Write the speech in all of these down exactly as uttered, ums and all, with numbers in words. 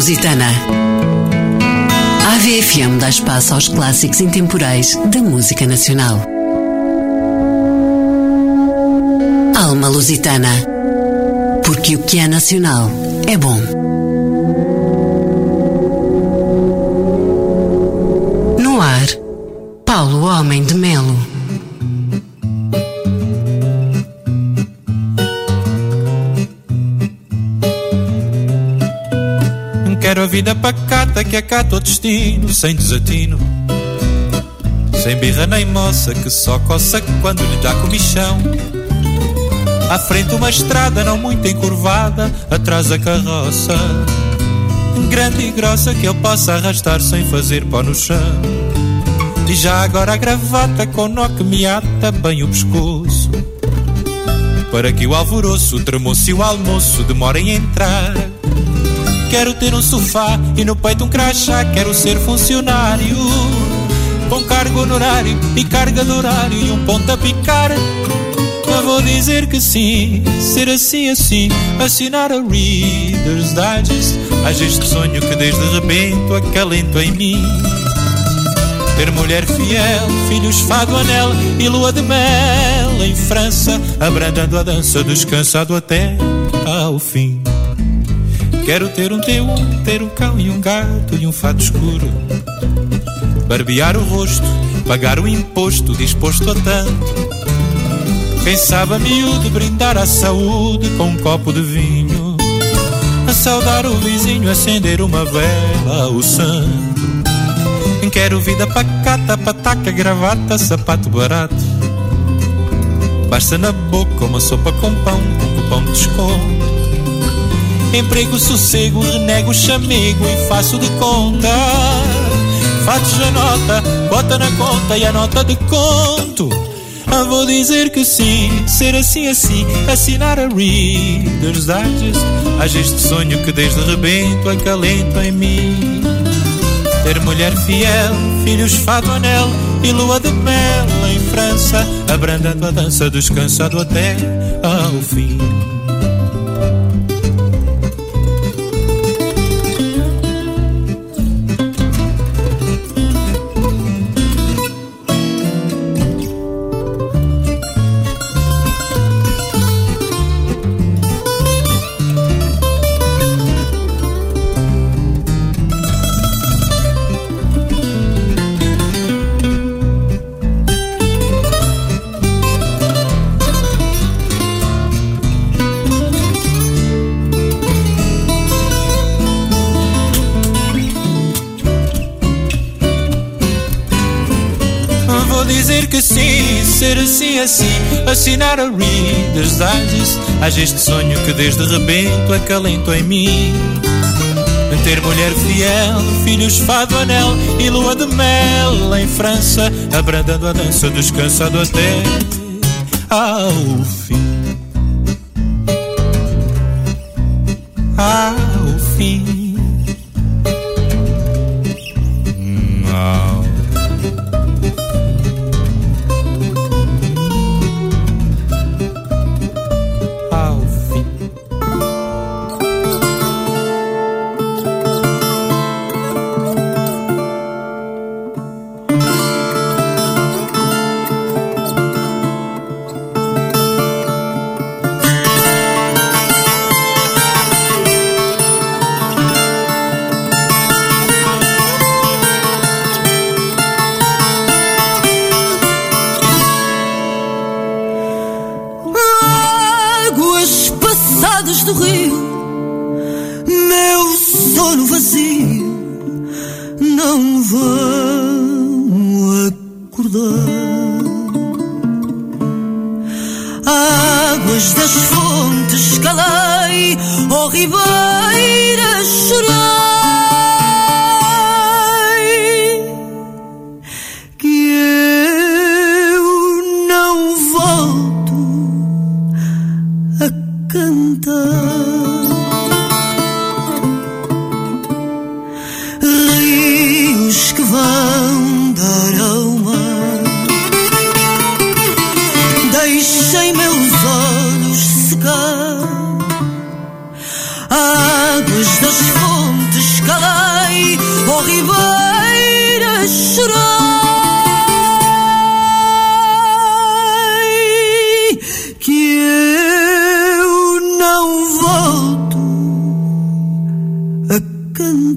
Lusitana. A AVE F M dá espaço aos clássicos intemporais da música nacional. Alma Lusitana. Porque o que é nacional é bom. No ar, Paulo Homem de Melo. Quero a vida pacata que acata o destino, sem desatino, sem birra nem moça que só coça quando lhe dá comichão. À frente uma estrada não muito encurvada, atrás a carroça grande e grossa que ele possa arrastar sem fazer pó no chão. E já agora a gravata com nó que me ata bem o pescoço, para que o alvoroço, o tremoço e o almoço demorem a entrar. Quero ter um sofá e no peito um crachá. Quero ser funcionário com cargo honorário e carga de horário e um ponto a picar. Eu vou dizer que sim, ser assim assim, assinar a Reader's Digest. Haja este sonho que desde rebento acalento em mim. Ter mulher fiel, filhos fado anel e lua de mel em França, abrandando a dança, descansado até ao fim. Quero ter um T um, ter um cão e um gato e um fato escuro, barbear o rosto, pagar o imposto, disposto a tanto. Quem sabe a miúdo brindar à saúde com um copo de vinho, a saudar o vizinho, acender uma vela ao santo. Quero vida pacata, pataca, gravata, sapato barato, basta na boca uma sopa com pão, com cupom de desconto. Emprego, sossego, renego, chamego e faço de conta. Fatos a nota, bota na conta e a nota de conto. Ah, vou dizer que sim, ser assim assim, assinar a Reader's Digest. Haja este sonho que desde rebento acalento em mim. Ter mulher fiel, filhos fado anel e lua de mel em França, abrandando a dança, descansado até ao fim. Que sim, ser assim assim, assinar a Reader's Digest. Haja este sonho que desde rebento acalento em mim. Ter mulher fiel, filhos fado anel e lua de mel em França, abrandando a dança, descansado até ao fim. Ao fim. Deixem meus olhos secar, águas das fontes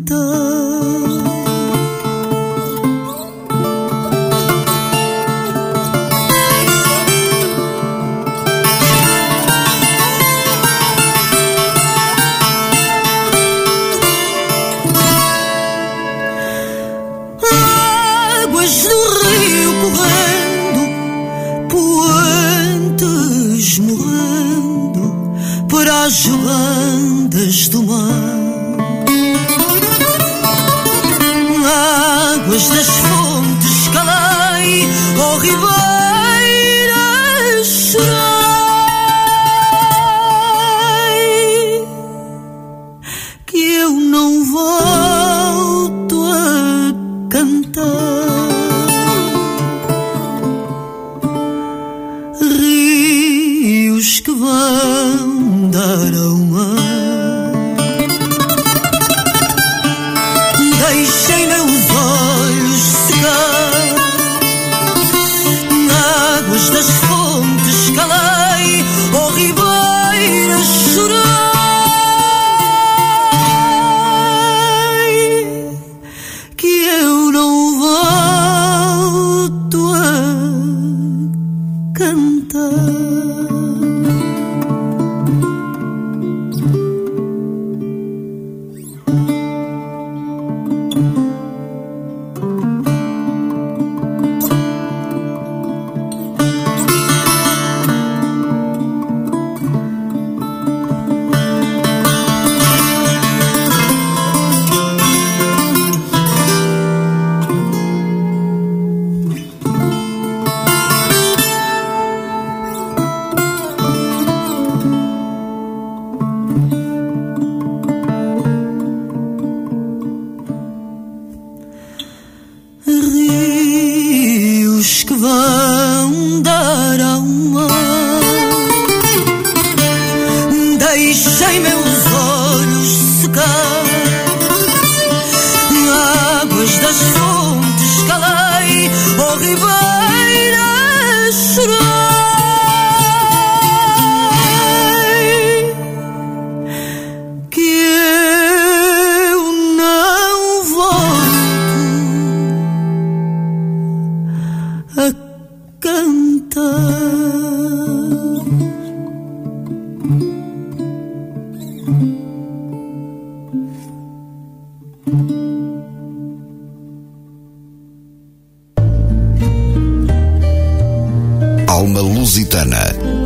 Alma Lusitana.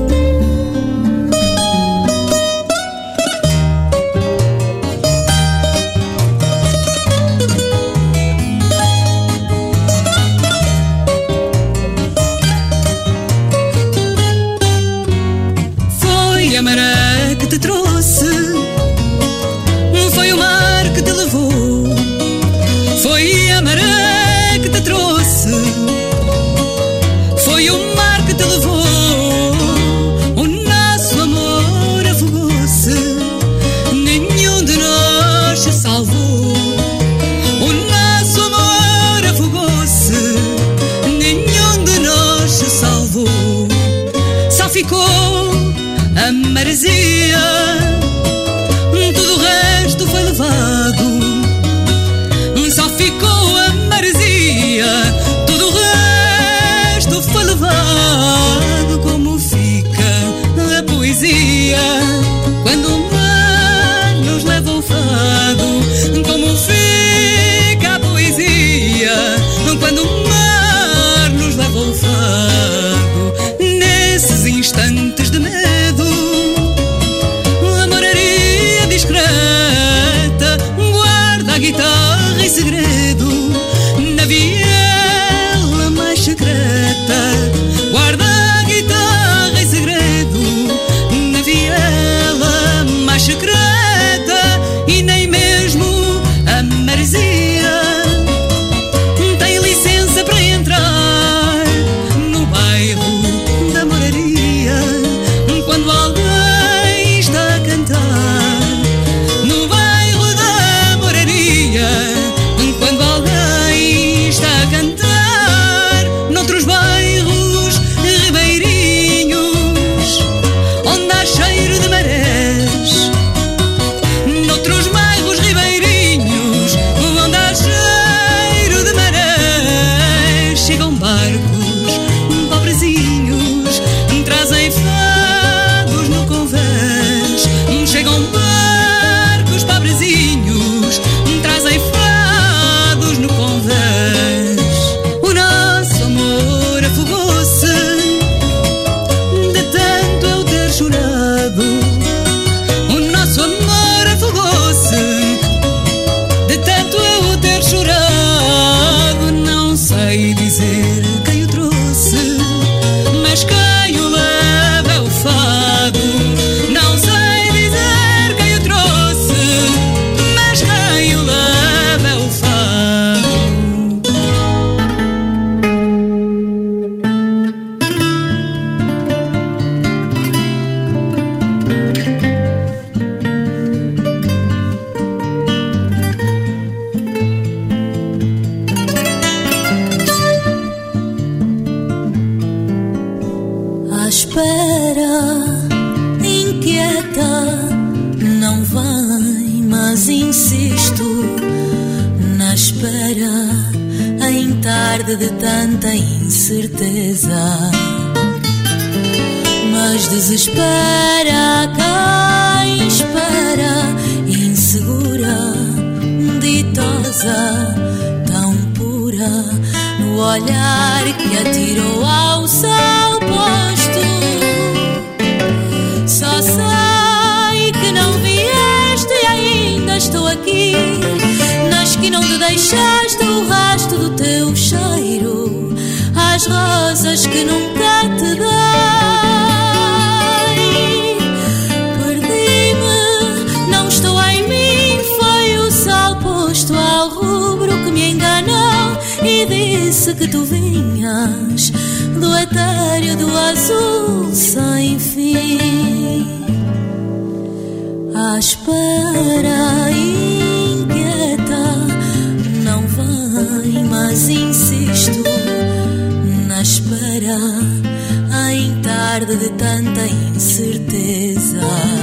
Foi a maré que te trouxe, foi o mar que te levou, foi a maré que te trouxe, foi o mar que te levou. O nosso amor afogou-se, nenhum de nós se salvou. O nosso amor afogou-se, nenhum de nós se salvou. Só ficou a maresia, tudo o resto foi levado. Só ficou a maresia, tudo o resto foi levado. Como fica a poesia quando o mar nos leva ao fado? Como fica a poesia quando o mar nos leva ao fado? Nesses instantes de medo, a moraria discreta guarda a guitarra em segredo. Na viela mais secreta guarda a guitarra em segredo. Na viela mais secreta, e nem mesmo a maresia tem licença para entrar no bairro da moraria. Quando alguém está a cantar no bairro da moraria, quando alguém tarde de tanta incerteza. Mas desespera quem espera, insegura, ditosa, tão pura, no olhar que atirou ao céu posto. Só sei que não vieste e ainda estou aqui, na esquina onde deixaste o rastro do teu cheiro, as rosas que nunca te dei. Perdi-me, não estou em mim, foi o sol posto ao rubro que me enganou e disse que tu vinhas do etéreo do azul sem fim. À espera inquieta, não vem, mas insisto na espera, em tarde de tanta incerteza.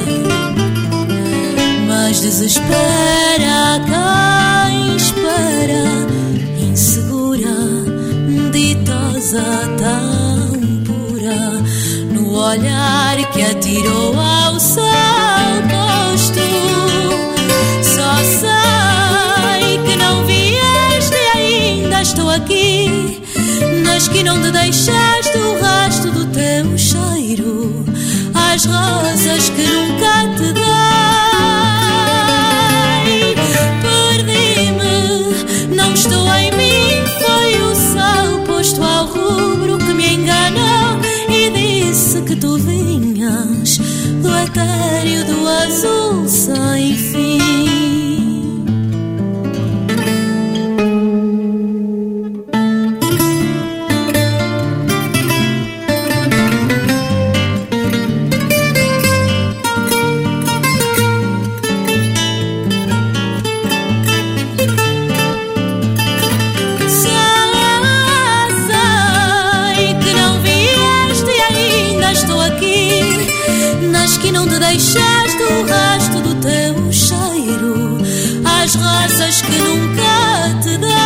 Mas desespera quem espera, insegura, ditosa, tão pura, no olhar que atirou ao céu posto. Só sei que não vieste e ainda estou aqui, na esquina onde deixaste o rastro do teu cheiro, as rosas que nunca te dei. Perdi-me, não estou em mim, foi o sol posto ao rubro que me enganou e disse que tu vinhas do etéreo do azul sem fim. Deixaste o rastro do teu cheiro, as rosas que nunca te dei.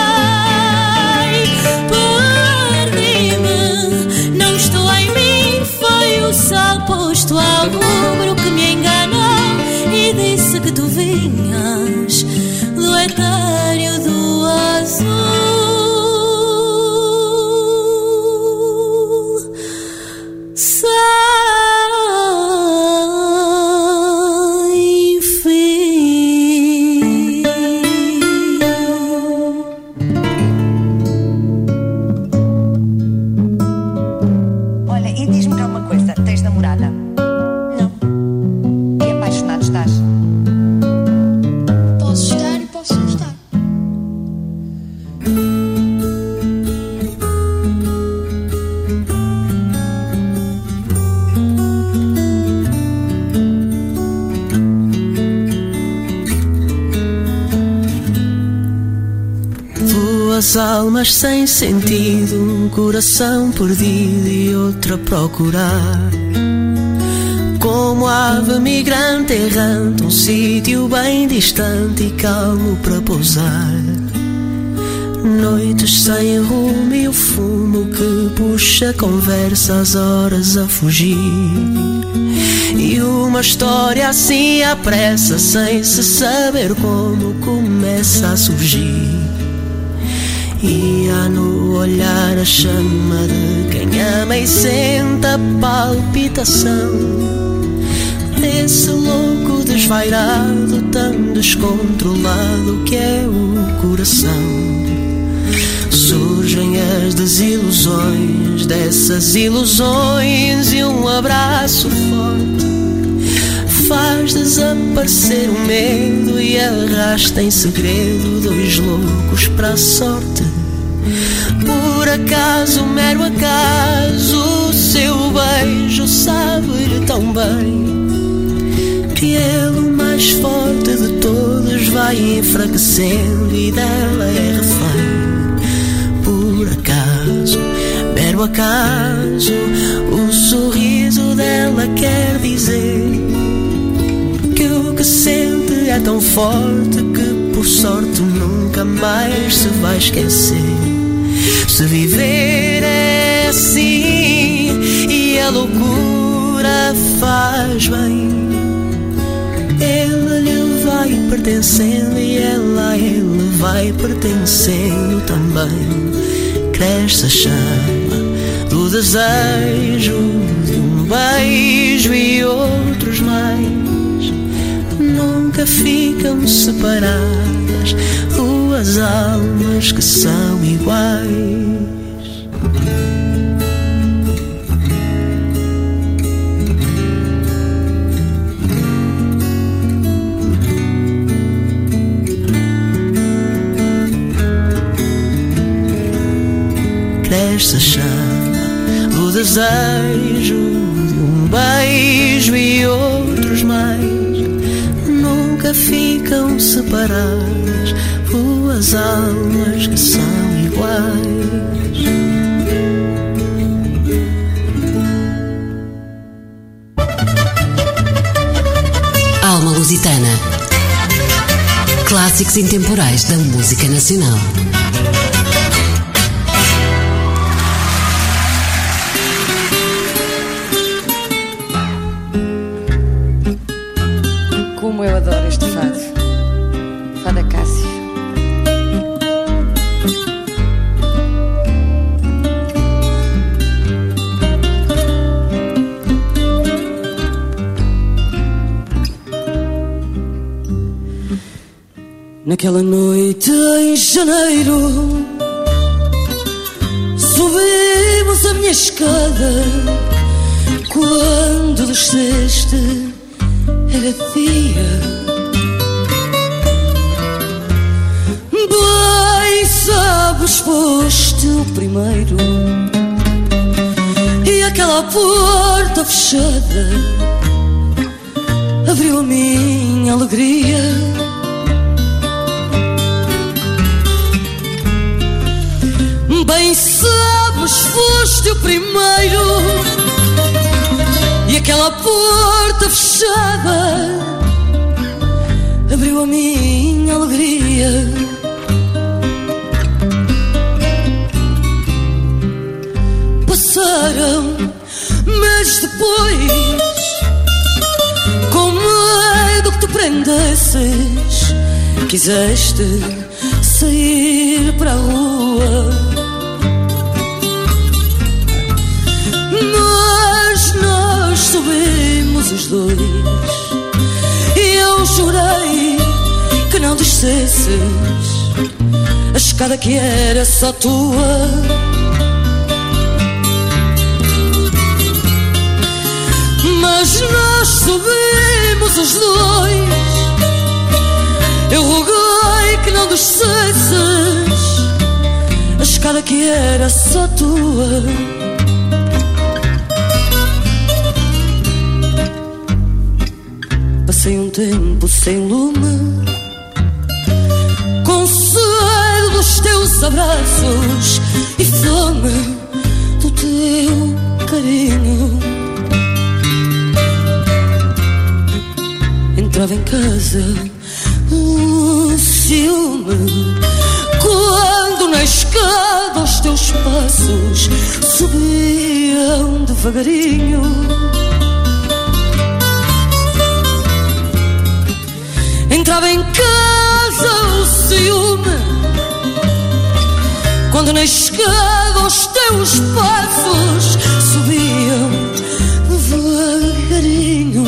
Perdi-me, não estou em mim, foi o sol posto ao rubro que me enganou e disse que tu vinhas do etéreo do azul. Almas sem sentido, um coração perdido e outro a procurar. Como ave migrante errante, um sítio bem distante e calmo para pousar. Noites sem rumo e o fumo que puxa conversa, as horas a fugir. E uma história assim à pressa, sem se saber como começa a surgir. E há no olhar a chama de quem ama e sente a palpitação desse louco desvairado, tão descontrolado que é o coração. Surgem as desilusões dessas ilusões e um abraço forte faz desaparecer o medo e arrasta em segredo dois loucos para a sorte. Por acaso, mero acaso, o seu beijo sabe-lhe tão bem que ele, o mais forte de todos, vai enfraquecendo e dela é refém. Por acaso, mero acaso, o sorriso dela quer dizer que o que sente é tão forte que por sorte nunca mais se vai esquecer. Se viver é assim e a loucura faz bem, ele lhe vai pertencendo e ela a ele vai pertencendo também. Cresce a chama do desejo de um beijo e outros mais, nunca ficam separadas duas almas que são iguais. Cresce a chama do desejo de um beijo e outros mais, nunca ficam separadas duas almas que são iguais. Alma Lusitana. Clássicos intemporais da música nacional. Como eu adoro este fado. Fado Acácio. Naquela noite em janeiro, subimos a minha escada. Quando desceste era dia. Bem sabes, foste o primeiro, e aquela porta fechada abriu a minha alegria. Bem sabes, foste o primeiro, e aquela porta fechada abriu a minha alegria. Passaram meses depois, com medo que te prendesses, quiseste sair para a rua. Subimos os dois e eu jurei que não descesses a escada que era só tua. Mas nós subimos os dois, eu roguei que não descesses a escada que era só tua. Passei um tempo sem lume, com sede dos teus abraços e fome do teu carinho. Entrava em casa um ciúme, quando na escada os teus passos subiam devagarinho. Entrava em casa o ciúme, quando na escada os teus passos subiam devagarinho.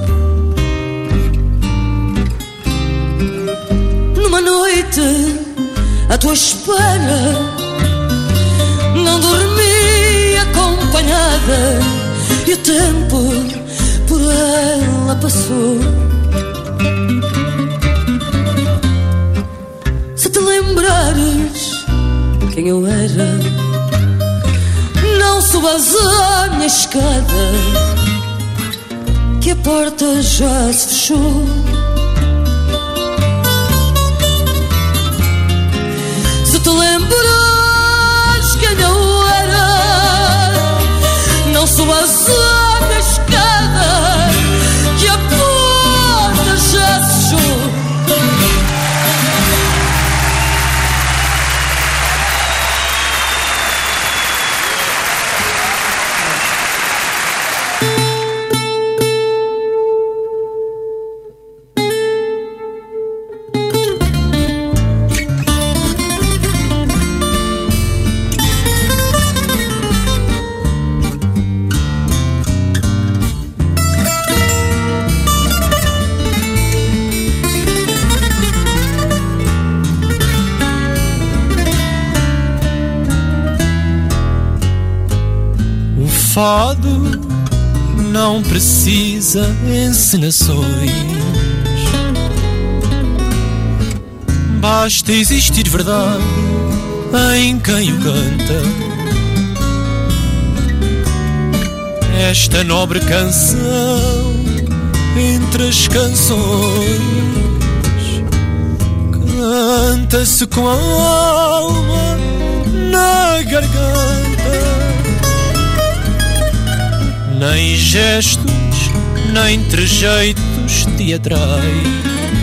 Numa noite à tua espera, não dormi acompanhada, e o tempo por ela passou. Se te lembrares quem eu era, não subas a minha escada, que a porta já se fechou. Se te lembrares quem eu era, não subas a minha escada, que a porta já se fechou. fado não precisa encenações. Basta existir verdade em quem o canta. Esta nobre canção entre as canções canta-se com a alma na garganta. Nem gestos, nem trejeitos teatrais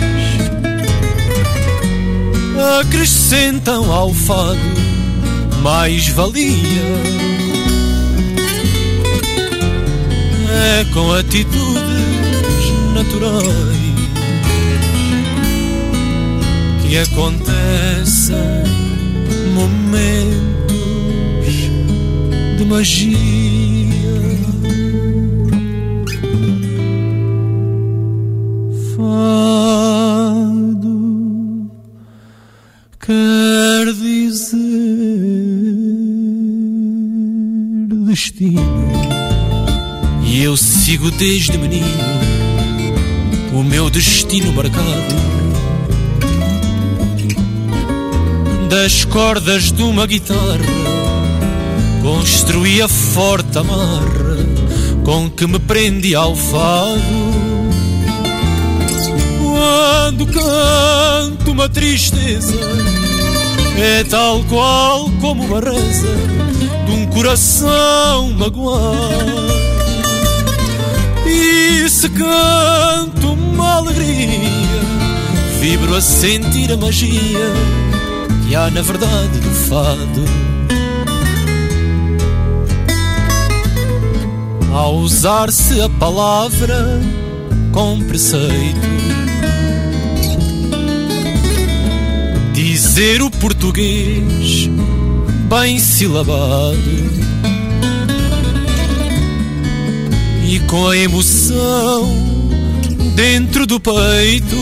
acrescentam ao fado mais valia. É com atitudes naturais que acontecem momentos de magia. Fado quer dizer destino, e eu sigo desde menino o meu destino marcado. Das cordas de uma guitarra construí a forte amarra com que me prendi ao fado. Quando canto uma tristeza é tal qual como uma reza de um coração magoado. E se canto uma alegria, vibro a sentir a magia que há na verdade do fado. Ao usar-se a palavra com preceito, dizer o português bem silabado, e com a emoção dentro do peito,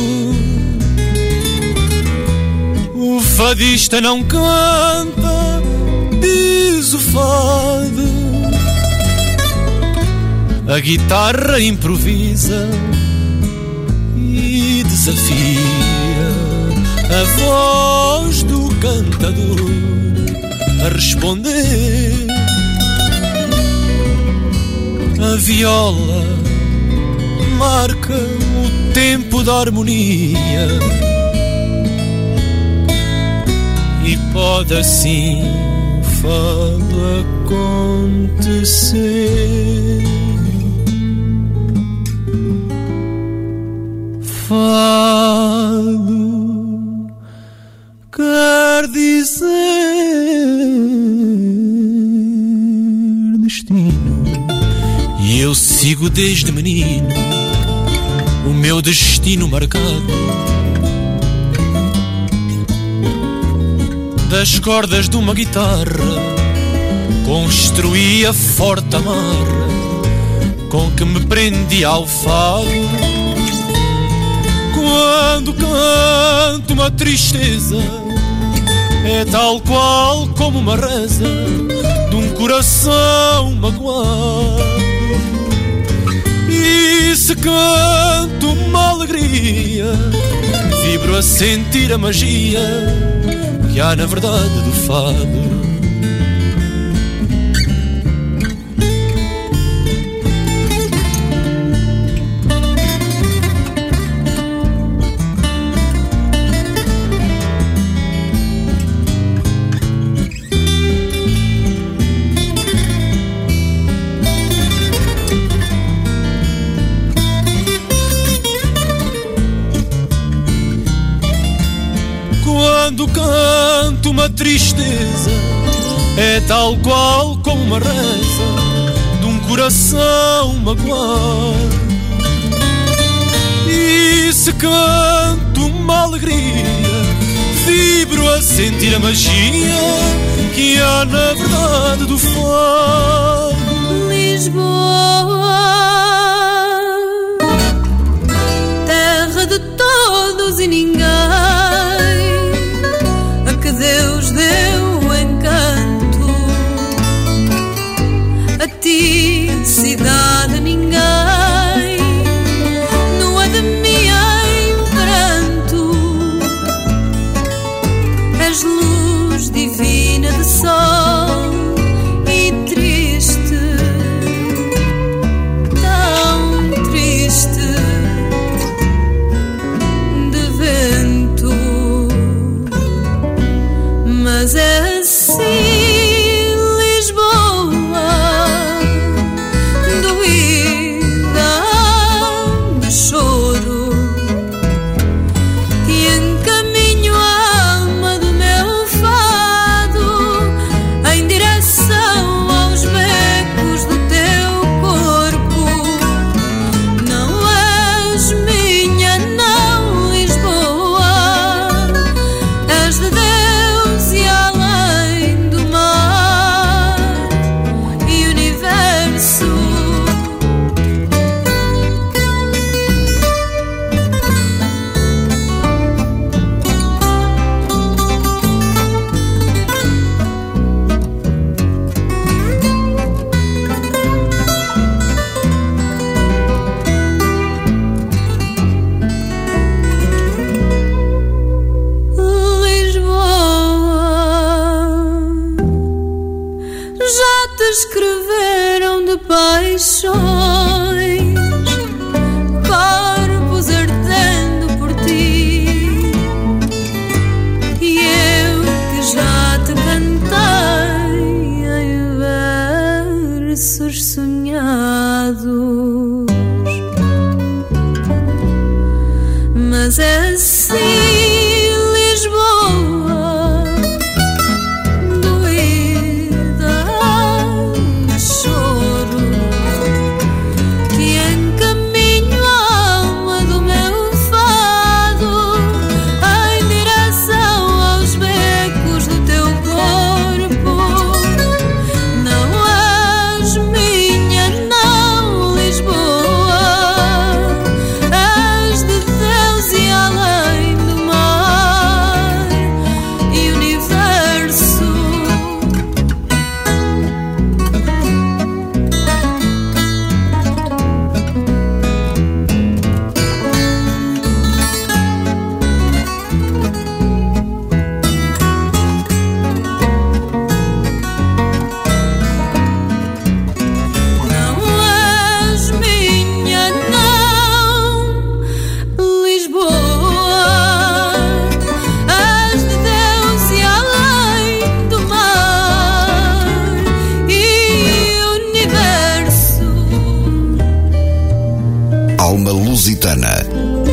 o fadista não canta, diz o fado. A guitarra improvisa e desafia a voz do cantador a responder. A viola marca o tempo da harmonia e pode assim fado acontecer. Fado quer dizer destino, e eu sigo desde menino o meu destino marcado. Das cordas de uma guitarra construí a forte amarra com que me prendi ao fado. Quando canto uma tristeza é tal qual como uma reza de um coração magoado. E se canto uma alegria, vibro a sentir a magia que há na verdade do fado. Quando canto uma tristeza é tal qual como uma reza de um coração magoado. E se canto uma alegria, vibro a sentir a magia que há na verdade do fado. Lisboa, terra de todos e ninguém, Deus deu encanto a ti paixões, corpos ardendo por ti, e eu que já te cantei em versos sonhados. Mas é assim Lisboa, doída a choro, que encaminho a alma do meu fado em direção aos becos do teu corpo. Não és minha, não, Lisboa, és de Deus e além do mar e universo. Não és minha, não, Lisboa, és de Deus e além do mar e universo. Alma Lusitana.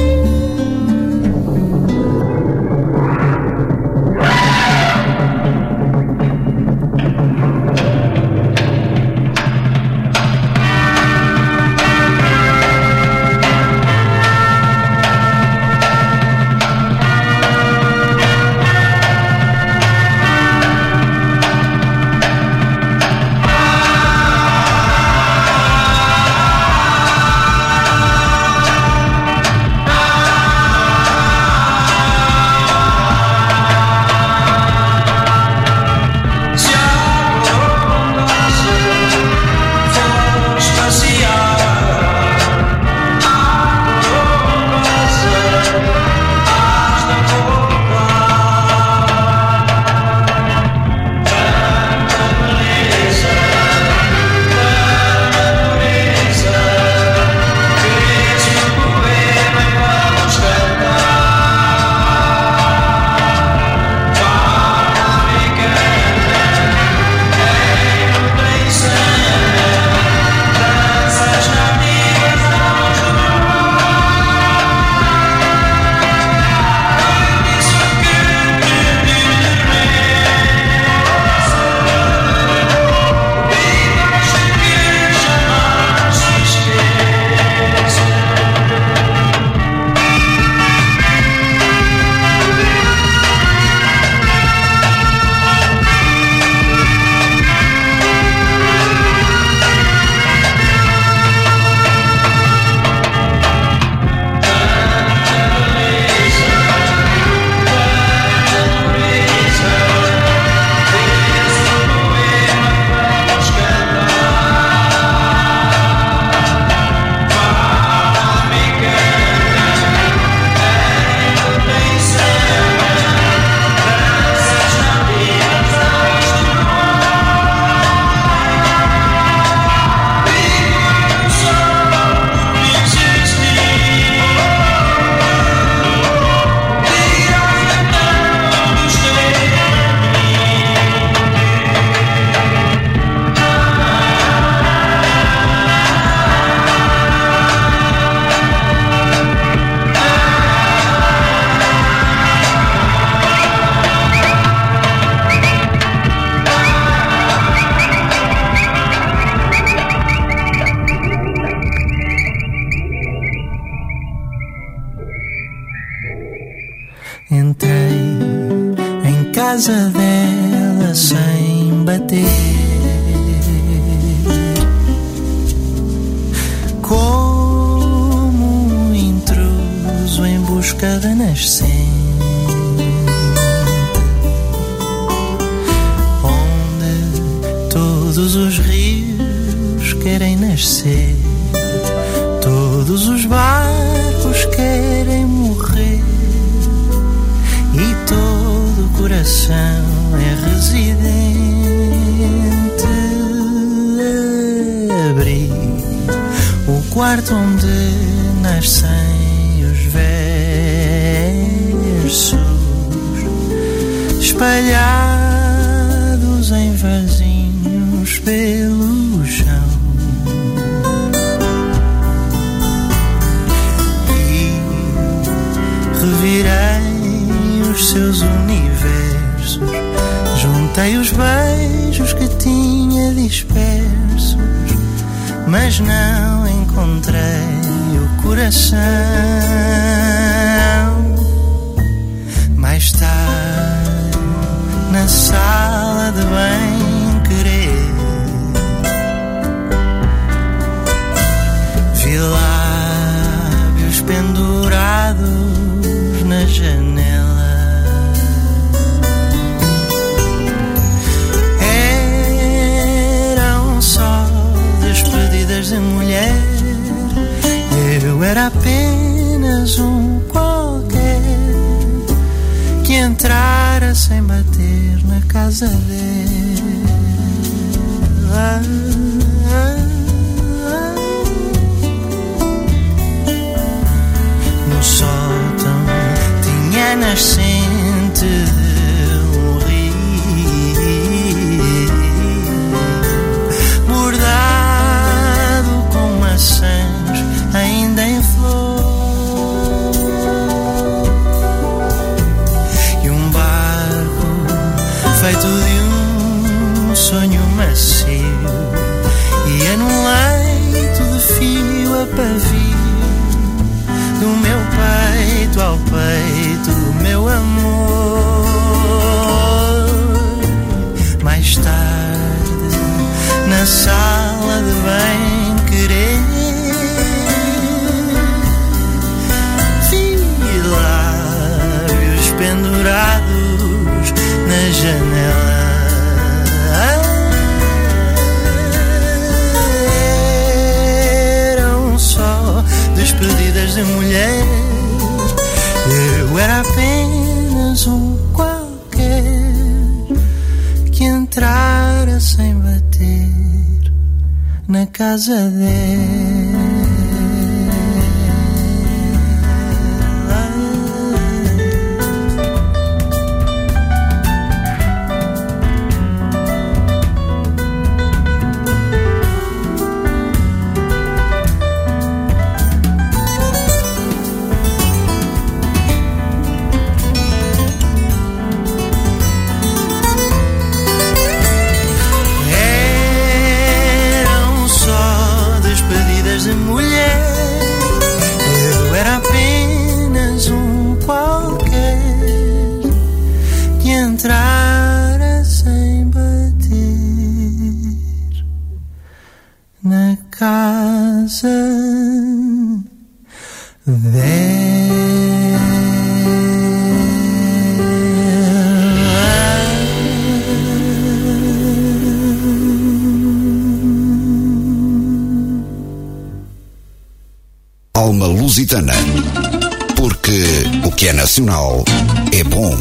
Entrei em casa dela sem bater, como um intruso em busca da nascente, onde todos os rios querem nascer, todos os barcos querem morrer, e todo o coração é residente. Abri quarto onde nascem os versos, espalhados em vasinhos pelo chão. E revirei os seus universos, juntei os beijos que tinha dispersos, mas não encontrei o coração. Mais tarde, na sala de bem-querer, vi lábios pendurados na janela. Eram só despedidas de mulher. Eu era apenas um qualquer que entrara sem bater na casa dela. No sótão tinha a nascente de um rio, bordado com maçãs ainda em flor, e um barco feito de um sonho macio ia num leito de fio a pavio, do meu peito ao peito do meu amor. Mais tarde, na sala de bem-querer, pendurados na janela. Eram só despedidas de mulher. Eu era apenas um qualquer que entrara sem bater na casa dela. Entrara sem bater na casa dela. Alma Lusitana, porque o que é nacional é bom.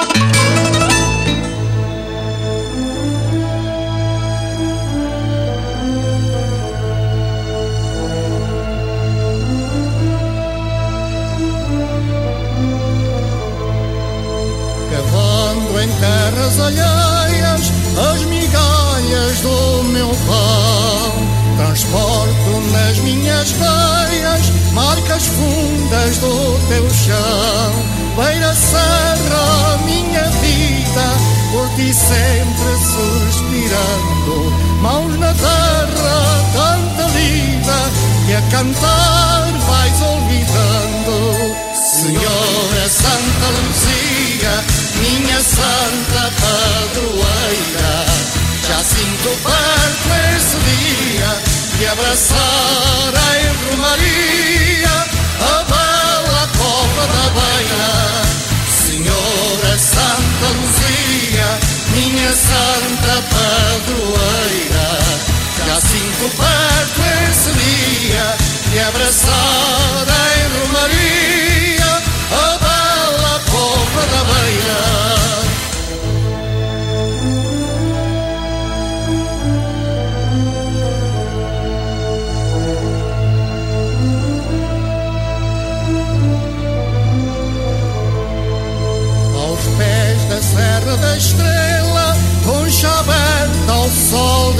Terras alheias, as migalhas do meu pão, transporto nas minhas veias marcas fundas do teu chão. Beira serra, minha vida, por ti sempre suspirando, mãos na terra, tanta lida, que a cantar vais olvidando. Senhora Santa Luzia, minha santa padroeira, já sinto perto esse dia de abraçar em romaria a bela cova da beira. Senhora Santa Luzia, minha santa padroeira, já sinto perto esse dia de abraçar em romaria a bela cova da beira.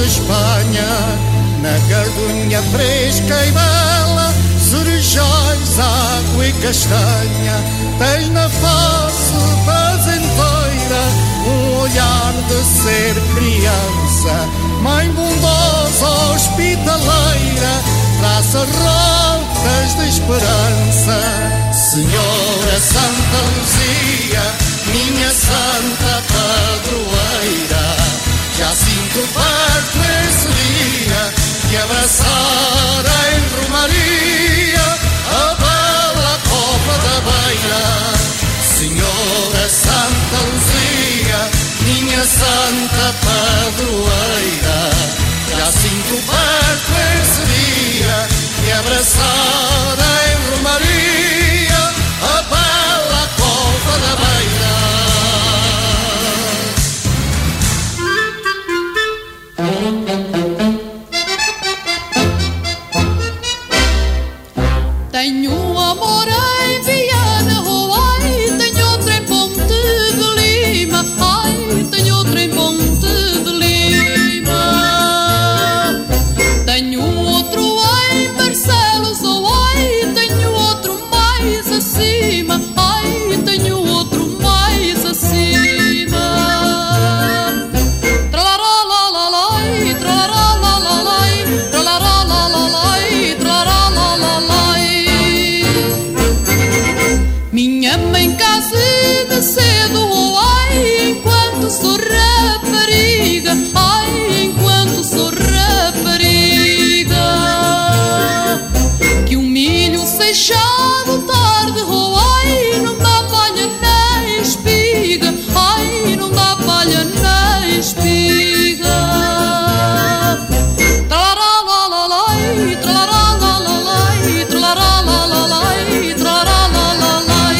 Espanha, na gardunha fresca e bela, cerejais, água e castanha. Tens na face bazenteira um olhar de ser criança, mãe bondosa, hospitaleira, traça rotas de esperança. Senhora Santa Luzia, minha santa padroeira, já sinto perto nesse dia de abraçar em romaria a bela copa da beira. Senhora Santa Luzia, minha santa padroeira, já sinto perto nesse dia de abraçar em romaria a bela copa da beira. Tenho um amor em Viana, oh ai, tenho outro em Ponte de Lima, ai, tenho outro em Ponte de Lima. Tenho outro em Barcelos, oh ai, tenho outro mais acima, ai, tenho outro mais acima. Tralalalalalalai, tralalalalalalai, tralalalalalalai, tralalalalalalai. Minha mãe casa-me cedo, oh ai, enquanto sou rapariga, ai, enquanto sou rapariga. Que o milho seixado tarde, oh ai, não dá palha na espiga, ai, não dá palha na espiga. Tralalalalalalai, tralalalalalalai, tralalalalalalai, tralalalalalalai.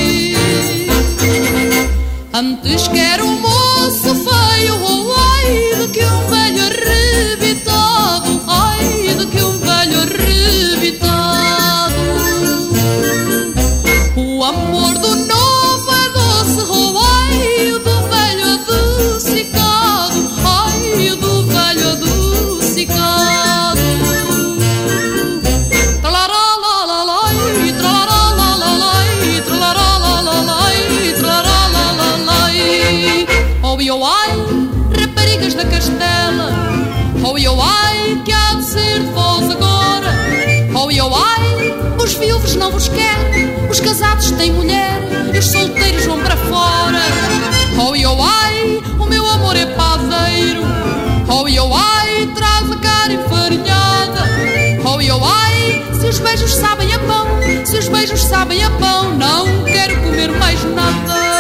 Antes quero um moço feio, oh ai, do que um velho arrebitado, ai, do que um velho arrebitado. O amor do novo é doce, oh ai, o do velho adocicado, ai, o do velho adocicado. Tralalalalalalai, tralalalalalalai, tralalalalalalai, tralalalalalalai. Oh, eu ai, raparigas da Castela, oh, eu ai, que há de ser de vós agora. Oh, eu ai, os viúvos não vos querem, os casados têm mulher e os solteiros vão para fora. Oh, eu ai, o meu amor é padeiro, oh, eu ai, traz a cara enfarinhada. Oh, eu ai, se os beijos sabem a pão, se os beijos sabem a pão, não quero comer mais nada.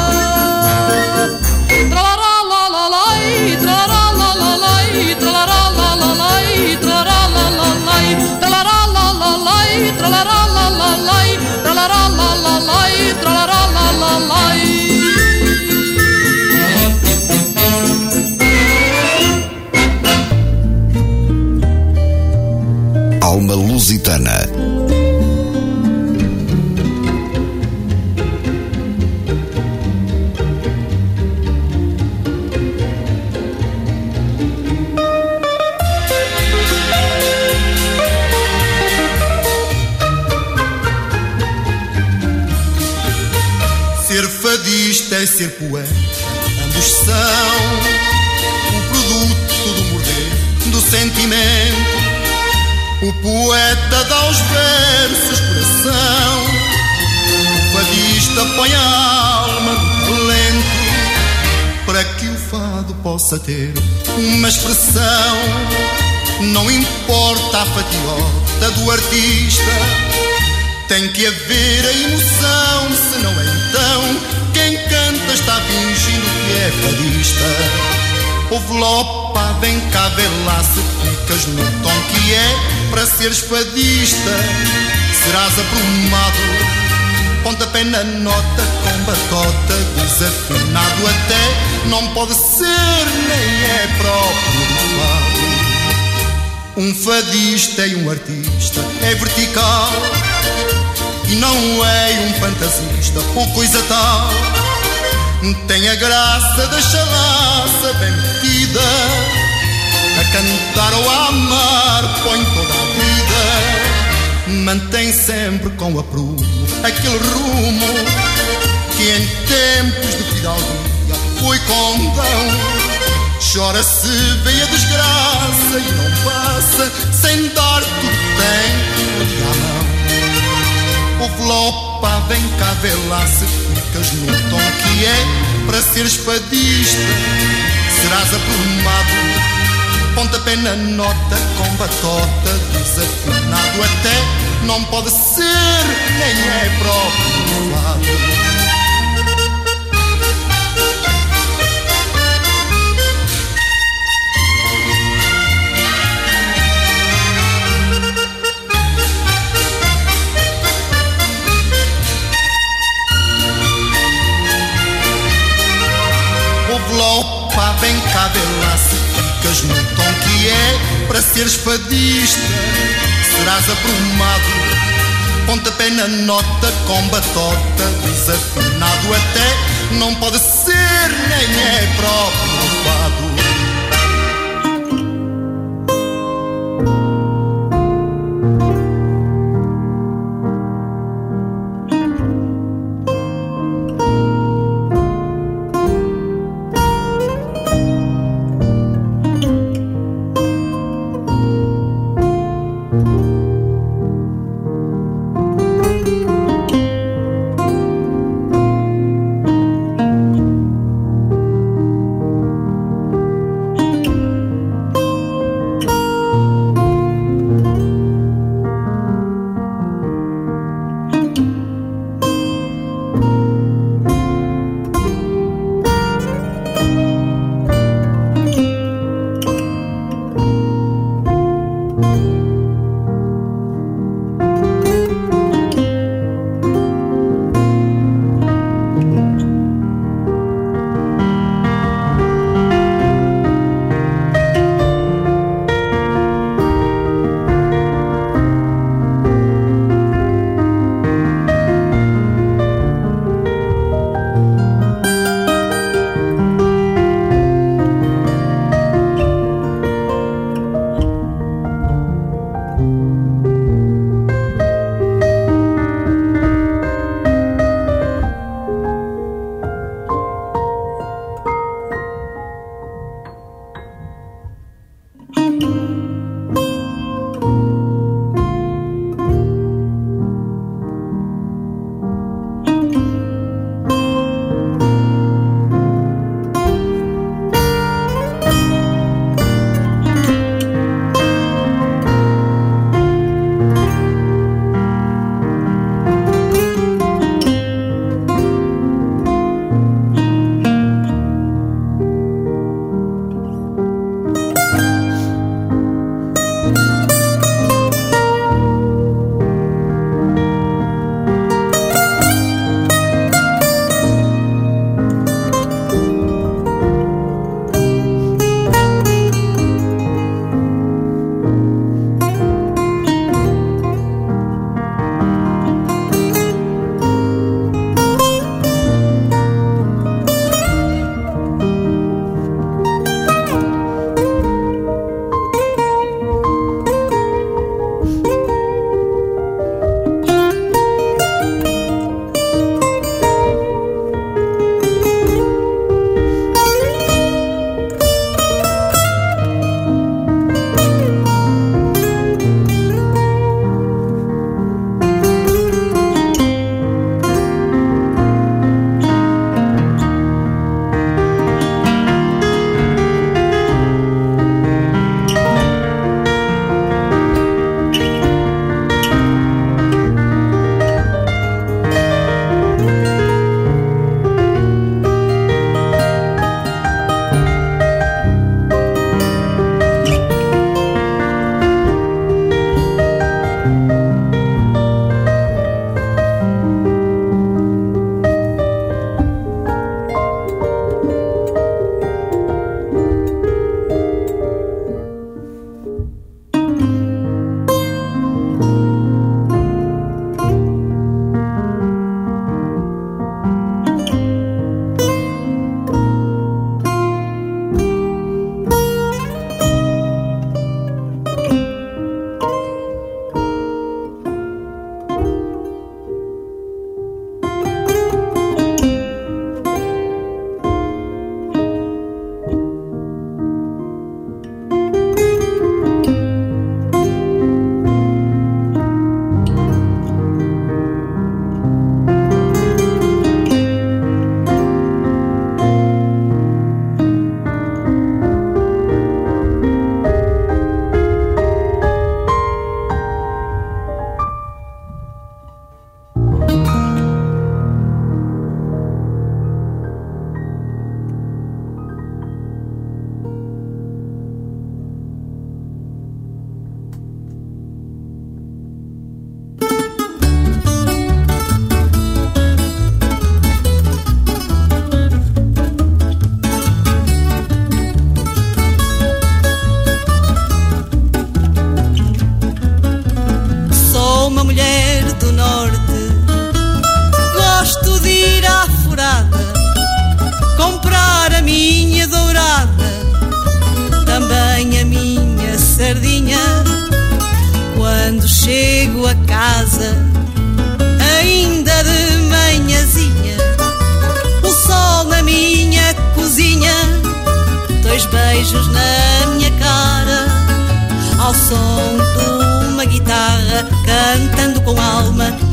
Tralalalalalalai, tralalalalalalai, tralalalalalalai, tralalalalalalai, tralalalalalalai, tralalalalalalai, tralalalalalalai, tralalalalalalai. Alma Lusitana. Ser fadista é ser poeta, ambos são o produto do morder do sentimento. O poeta dá aos versos coração, o fadista põe a alma no talento, para que o fado possa ter uma expressão. Não importa a fatiota do artista, tem que haver a emoção, senão então quem canta está fingindo que é fadista. Ouve lopa, vem cá, vê lá se ficas no tom que é para seres fadista. Serás aprumado, pontapé na nota, com batota, desafinado até, não pode ser, nem é próprio do fado. Um fadista e um artista é vertical, e não é um fantasista ou coisa tal. Tem a graça da chalaça bem metida, cantar ou a amar, põe toda a vida, mantém sempre com aprumo aquele rumo que em tempos de fidalguia foi condão. Chora-se, vê a desgraça e não passa, sem dar tudo tem à mão. O Vlopa, vem cá, vê lá se ficas no tom que é para ser espadista. Serás aprumado, pontapé na nota, com batota, desafinado até, não pode ser, nem é próprio lado. Vlopa, vem cá, vê lá se ficas no tom que é para ser espadista. Serás aprumado, pontapé na nota, com batota, desafinado até, não pode ser, nem é próprio fado.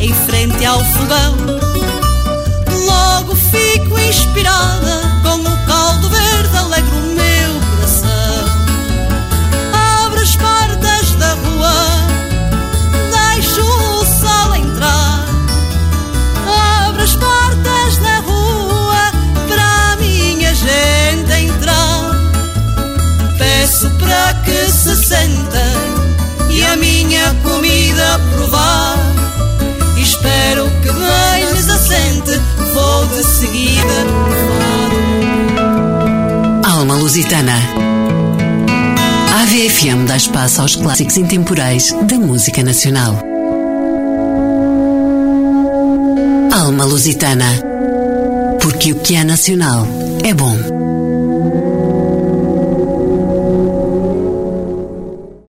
em frente ao fogão. Logo fico inspirada, com o caldo verde alegro o meu coração. Abro as portas da rua, deixo o sol entrar. Abro as portas da rua para a minha gente entrar. Peço para que se sentem e a minha comida provar. Espero que bem lhes assente, vou de seguida levar. Alma Lusitana. A AVE F M dá espaço aos clássicos intemporais da música nacional. Alma Lusitana. Porque o que é nacional é bom.